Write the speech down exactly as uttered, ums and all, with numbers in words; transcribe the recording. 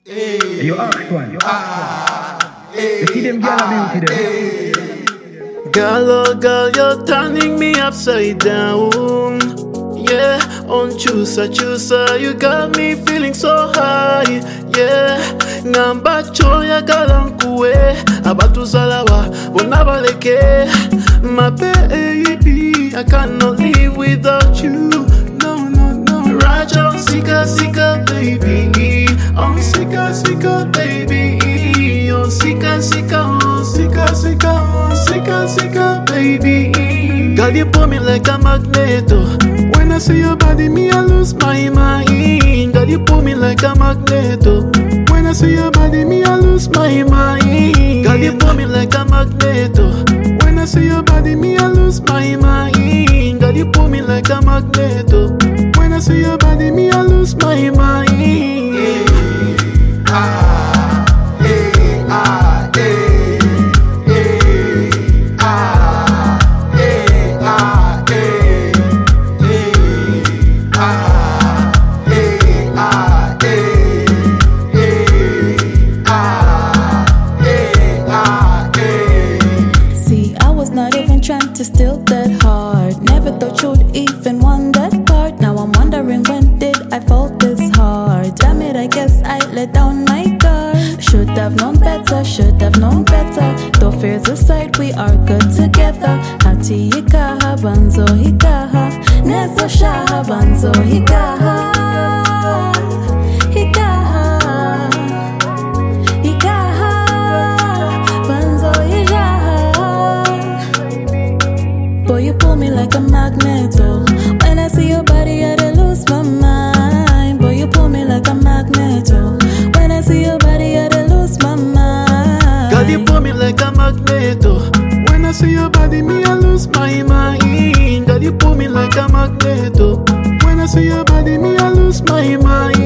Hey, you ask one. Ah, hey, you see them girl ah, beauty them. Girl, oh girl, you're turning me upside down. Yeah, on chusa chusa, you got me feeling so high. Yeah, ngamba choya kalankuwe, abatu salawa, bonabaleke. My baby, I cannot live without you. No, no, no. Raja, on sika sika, baby. On sika sika, baby. On sika sika, on sika sika, on sika sika, baby. Girl, you pull me like a magneto. When I see your body, me I lose my mind. Girl, you pull me like a magneto. When I see your body, me I lose my mind. Girl, you pull me like a magneto. When I see your body, me I lose my mind. Girl, you pull me like a magneto. When I see your body, me I lose my mind. Hey, ah, hey, ah, hey, hey, ah, hey, ah, hey, hey, ah, hey, ah, hey, hey, ah, hey, ah, hey. See, I was not even trying to steal that heart. Never thought you'd even want that part. Now I'm wondering, when did I fall this hard? Damn it, I guess I let down my guard. Should have known better, should have known better. Though fears aside, we are good together. Hati hikaha, banzo hikaha. Nezo shaha, banzo hikaha. Hikaha, hikaha, banzo hikaha. Boy, you pull me like a magnet, oh. When I see your body, I dey lose my mind. Boy, you pull me like a magnet, oh. When I see your body, I dey lose my mind. Girl, you pull me like a magneto. When I see your body, me I lose my mind. Girl, you pull me like a magneto. When I see your body, me I lose my mind.